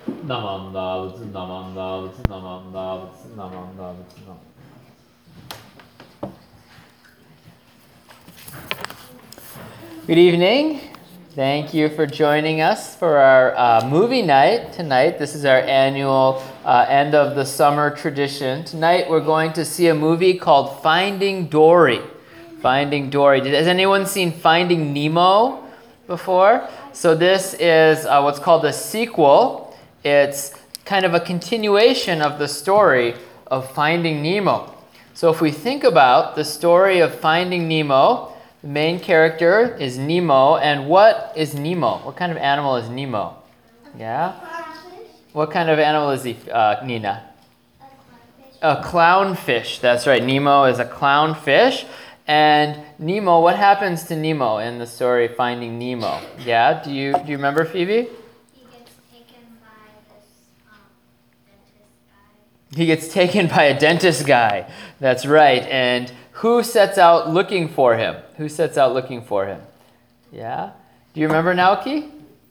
Namanda, Namanda, Namanda, Namanda, Namanda. Good evening. Thank you for joining us for our movie night tonight. This is our annual end of the summer tradition. Tonight we're going to see a movie called Finding Dory. Finding Dory. Has anyone seen Finding Nemo before? So this is what's called a sequel. It's kind of a continuation of the story of Finding Nemo. So if we think about the story of Finding Nemo, the main character is Nemo, and what is Nemo? What kind of animal is Nemo? Yeah? What kind of animal is he, Nina? A clownfish. That's right. Nemo is a clownfish. And Nemo, what happens to Nemo in the story Finding Nemo? Yeah? Do you remember, Phoebe? He gets taken by a dentist guy. That's right. And who sets out looking for him? Who sets out looking for him? Yeah? Do you remember, Naoki?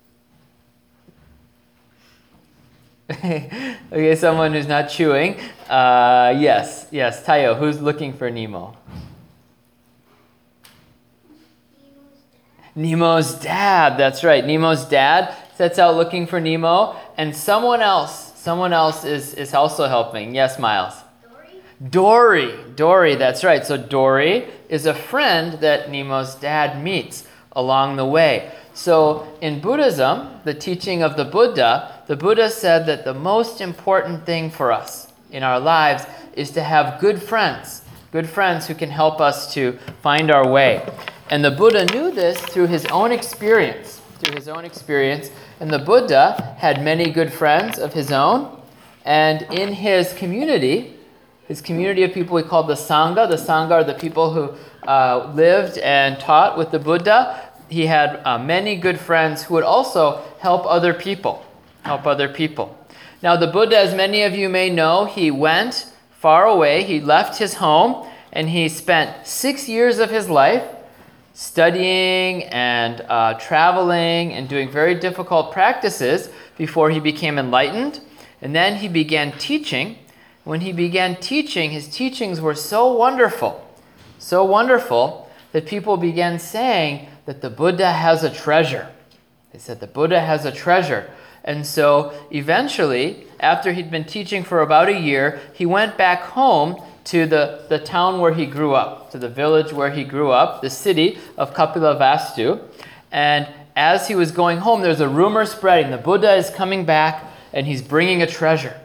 Okay, someone who's not chewing. Yes. Tayo, who's looking for Nemo? Nemo's dad. That's right. Nemo's dad sets out looking for Nemo. And someone else is also helping. Yes, Miles? Dory, that's right. So Dory is a friend that Nemo's dad meets along the way. So in Buddhism, the teaching of the Buddha said that the most important thing for us in our lives is to have good friends who can help us to find our way. And the Buddha knew this through his own experience. And the Buddha had many good friends of his own. And in his community of people we called the Sangha. The Sangha are the people who lived and taught with the Buddha. He had many good friends who would also help other people. Now the Buddha, as many of you may know, he went far away. He left his home and he spent 6 years of his life studying and traveling and doing very difficult practices before he became enlightened. And then he began teaching. When he began teaching, his teachings were so wonderful that people began saying that the Buddha has a treasure. They said the Buddha has a treasure. And so eventually, after he'd been teaching for about a year, he went back home to the town where he grew up, to the village where he grew up, the city of Kapilavastu. And as he was going home, there's a rumor spreading. The Buddha is coming back and he's bringing a treasure.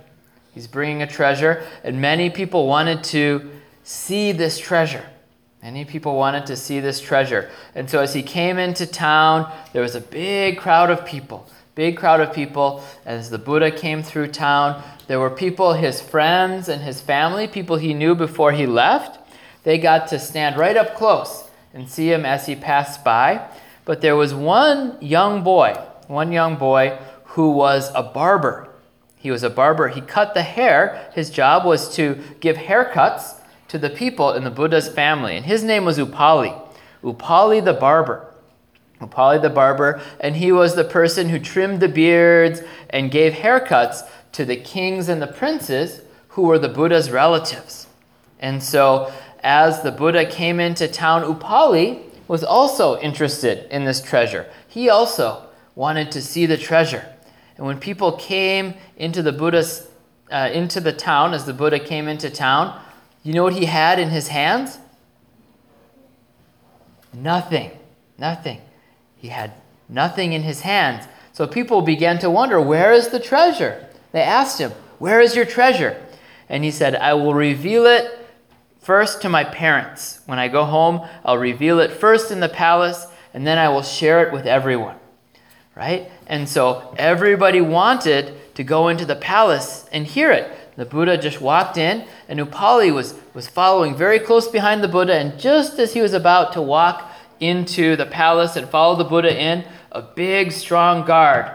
And many people wanted to see this treasure. And so as he came into town, there was a big crowd of people. As the Buddha came through town, there were people, his friends and his family, people he knew before he left. They got to stand right up close and see him as he passed by. But there was one young boy who was a barber. He was a barber. He cut the hair. His job was to give haircuts to the people in the Buddha's family. And his name was Upali the barber. And he was the person who trimmed the beards and gave haircuts to the kings and the princes who were the Buddha's relatives. And so as the Buddha came into town, Upali was also interested in this treasure. He also wanted to see the treasure. And when people came into the town, as the Buddha came into town, you know what he had in his hands? Nothing. He had nothing in his hands. So people began to wonder, where is the treasure? They asked him, where is your treasure? And he said, I will reveal it first to my parents. When I go home, I'll reveal it first in the palace, and then I will share it with everyone. Right? And so everybody wanted to go into the palace and hear it. The Buddha just walked in, and Upali was following very close behind the Buddha, and just as he was about to walk into the palace and follow the Buddha in, a big, strong guard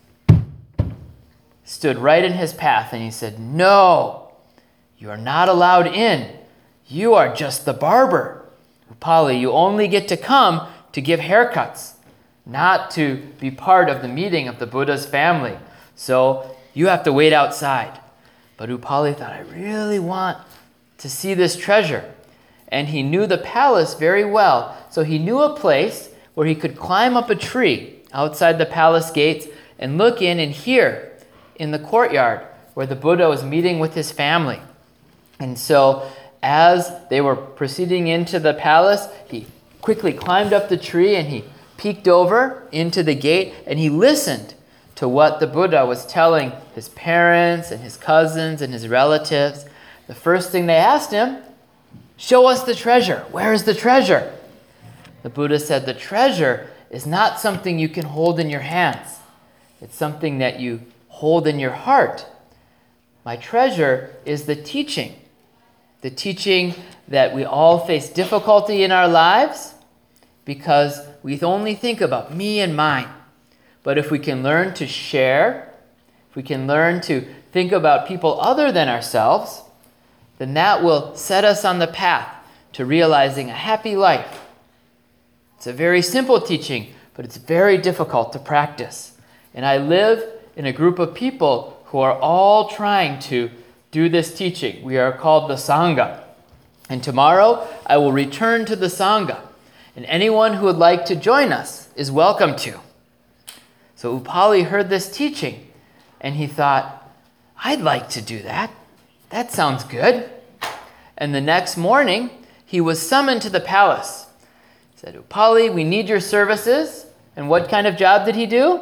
stood right in his path, and he said, no, you are not allowed in. You are just the barber. Upali, you only get to come to give haircuts, not to be part of the meeting of the Buddha's family. So You have to wait outside. But Upali thought, I really want to see this treasure. And he knew the palace very well. So he knew a place where he could climb up a tree outside the palace gates and look in and hear in the courtyard where the Buddha was meeting with his family. And so as they were proceeding into the palace, he quickly climbed up the tree and he peeked over into the gate and he listened to what the Buddha was telling his parents and his cousins and his relatives. The first thing they asked him, show us the treasure. Where is the treasure? The Buddha said, the treasure is not something you can hold in your hands. It's something that you hold in your heart. My treasure is the teaching that we all face difficulty in our lives because we only think about me and mine. But if we can learn to share, if we can learn to think about people other than ourselves, then that will set us on the path to realizing a happy life. It's a very simple teaching, but it's very difficult to practice. And I live in a group of people who are all trying to do this teaching. We are called the Sangha. And tomorrow I will return to the Sangha. And anyone who would like to join us is welcome to. So Upali heard this teaching and he thought, I'd like to do that. That sounds good. And the next morning, he was summoned to the palace. He said, Upali, we need your services. And what kind of job did he do?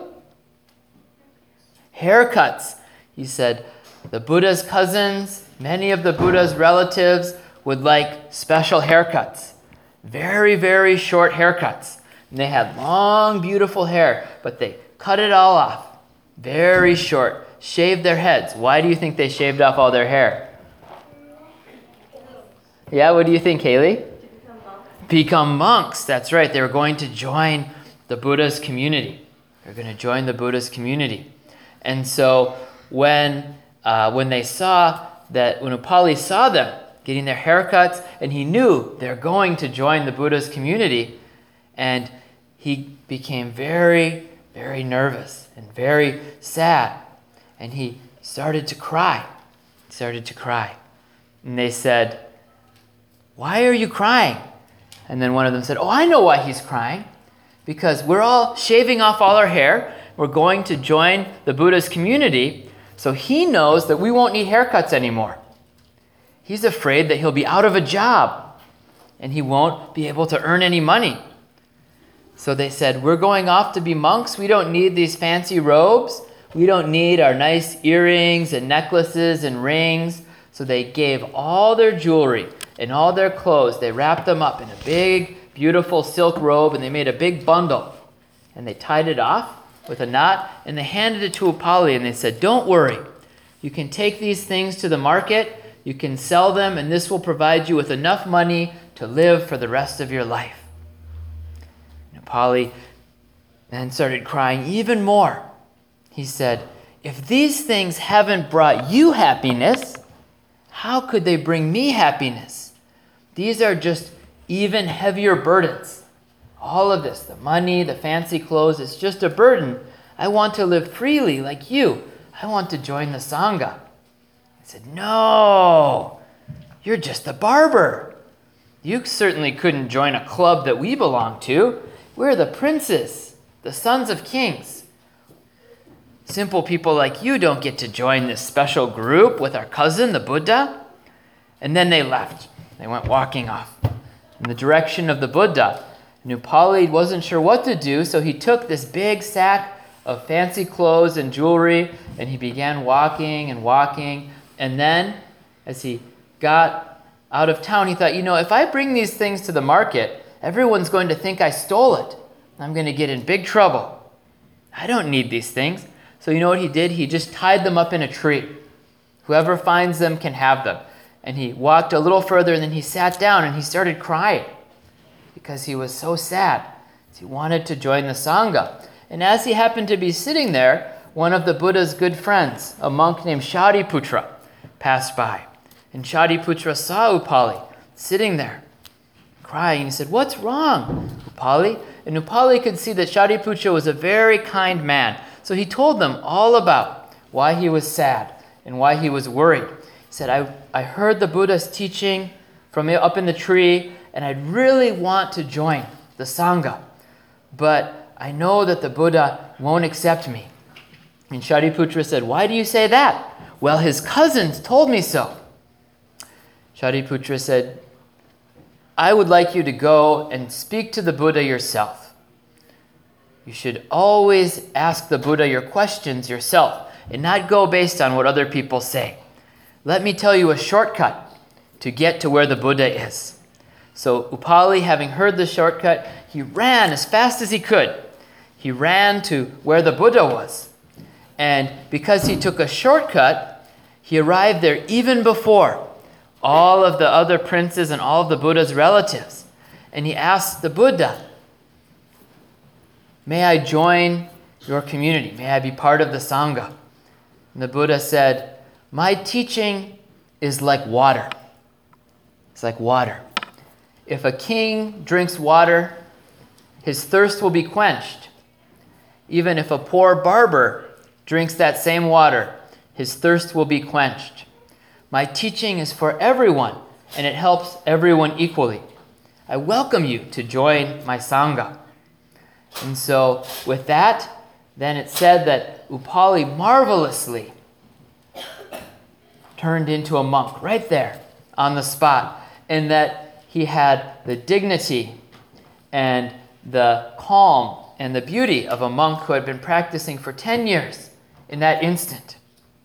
Haircuts. He said, the Buddha's cousins, many of the Buddha's relatives would like special haircuts. Very, very short haircuts. And they had long, beautiful hair, but they cut it all off. Very short. Shaved their heads. Why do you think they shaved off all their hair? Yeah, what do you think, Haley? Become monks. That's right. They were going to join the Buddha's community. They're going to join the Buddha's community. And so when Upali saw them getting their haircuts, and he knew they're going to join the Buddha's community, and he became very, very nervous and very sad, and he started to cry. And they said, why are you crying? And then one of them said, oh, I know why he's crying. Because we're all shaving off all our hair. We're going to join the Buddha's community. So he knows that we won't need haircuts anymore. He's afraid that he'll be out of a job and he won't be able to earn any money. So they said, we're going off to be monks. We don't need these fancy robes. We don't need our nice earrings and necklaces and rings. So they gave all their jewelry and all their clothes. They wrapped them up in a big, beautiful silk robe, and they made a big bundle. And they tied it off with a knot, and they handed it to Upali, and they said, don't worry. You can take these things to the market. You can sell them, and this will provide you with enough money to live for the rest of your life. And Upali then started crying even more. He said, if these things haven't brought you happiness, how could they bring me happiness? These are just even heavier burdens. All of this, the money, the fancy clothes, it's just a burden. I want to live freely like you. I want to join the Sangha. I said, no, you're just a barber. You certainly couldn't join a club that we belong to. We're the princes, the sons of kings. Simple people like you don't get to join this special group with our cousin, the Buddha. And then they left. They went walking off in the direction of the Buddha. And Upali wasn't sure what to do, so he took this big sack of fancy clothes and jewelry, and he began walking and walking. And then, as he got out of town, he thought, if I bring these things to the market, everyone's going to think I stole it. I'm going to get in big trouble. I don't need these things. So you know what he did? He just tied them up in a tree. Whoever finds them can have them. And he walked a little further, and then he sat down and he started crying because he was so sad. He wanted to join the Sangha. And as he happened to be sitting there, one of the Buddha's good friends, a monk named Shariputra, passed by. And Shariputra saw Upali sitting there crying. He said, what's wrong, Upali? And Upali could see that Shariputra was a very kind man. So he told them all about why he was sad and why he was worried. He said, I heard the Buddha's teaching from up in the tree, and I'd really want to join the Sangha, but I know that the Buddha won't accept me. And Shariputra said, why do you say that? Well, his cousins told me so. Shariputra said, I would like you to go and speak to the Buddha yourself. You should always ask the Buddha your questions yourself and not go based on what other people say. Let me tell you a shortcut to get to where the Buddha is. So Upali, having heard the shortcut, he ran as fast as he could. He ran to where the Buddha was. And because he took a shortcut, he arrived there even before all of the other princes and all of the Buddha's relatives. And he asked the Buddha, may I join your community? May I be part of the Sangha? And the Buddha said, my teaching is like water. It's like water. If a king drinks water, his thirst will be quenched. Even if a poor barber drinks that same water, his thirst will be quenched. My teaching is for everyone, and it helps everyone equally. I welcome you to join my Sangha. And so with that, then it said that Upali marvelously turned into a monk right there on the spot, and that he had the dignity and the calm and the beauty of a monk who had been practicing for 10 years in that instant.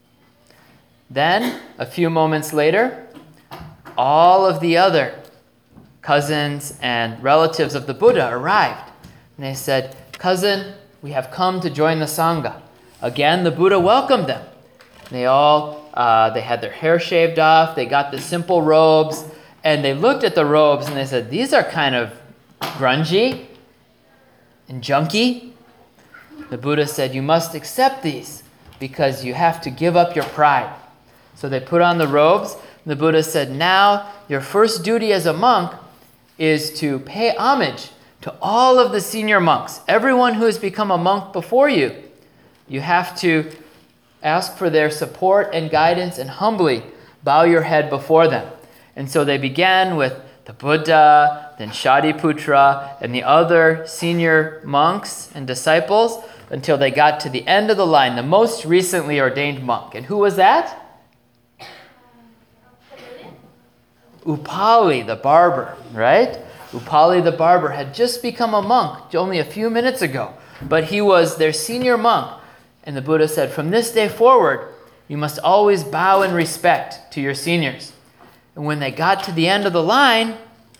Then, a few moments later, all of the other cousins and relatives of the Buddha arrived. And they said, cousin, we have come to join the Sangha. Again, the Buddha welcomed them. They had their hair shaved off, they got the simple robes, and they looked at the robes and they said, these are kind of grungy and junky. The Buddha said, you must accept these because you have to give up your pride. So they put on the robes. And the Buddha said, now your first duty as a monk is to pay homage to all of the senior monks. Everyone who has become a monk before you, you have to ask for their support and guidance and humbly bow your head before them. And so they began with the Buddha, then Shariputra, and the other senior monks and disciples until they got to the end of the line, the most recently ordained monk. And who was that? Upali, the barber, right? Upali, the barber, had just become a monk only a few minutes ago, but he was their senior monk. And the Buddha said, from this day forward, you must always bow in respect to your seniors. And when they got to the end of the line,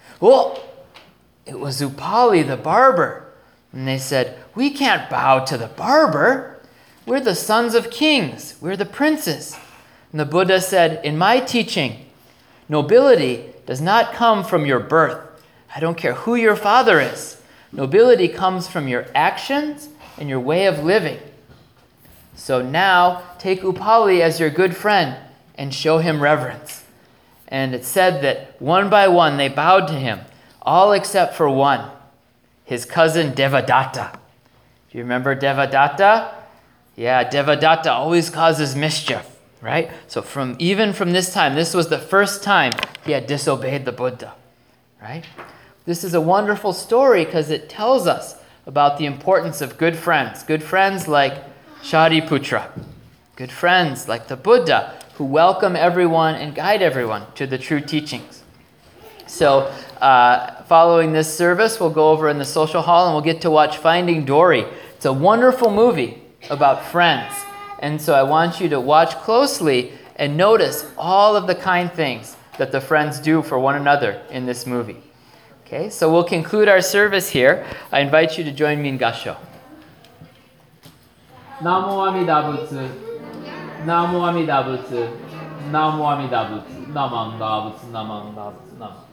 it was Upali, the barber. And they said, we can't bow to the barber. We're the sons of kings. We're the princes. And the Buddha said, in my teaching, nobility does not come from your birth. I don't care who your father is. Nobility comes from your actions and your way of living. So now take Upali as your good friend and show him reverence. And it said that one by one they bowed to him, all except for one, his cousin Devadatta. Do you remember Devadatta? Yeah, Devadatta always causes mischief, right? So even from this time, this was the first time he had disobeyed the Buddha, right? This is a wonderful story because it tells us about the importance of good friends like Shariputra, good friends like the Buddha, who welcome everyone and guide everyone to the true teachings. So following this service, we'll go over in the social hall and we'll get to watch Finding Dory. It's a wonderful movie about friends. And so I want you to watch closely and notice all of the kind things that the friends do for one another in this movie. Okay, so we'll conclude our service here. I invite you to join me in Gassho. Namo Amida Butsu. Namo Amida Butsu. Namo Amida Butsu. Namanda Butsu. Namanda Butsu. Namanda.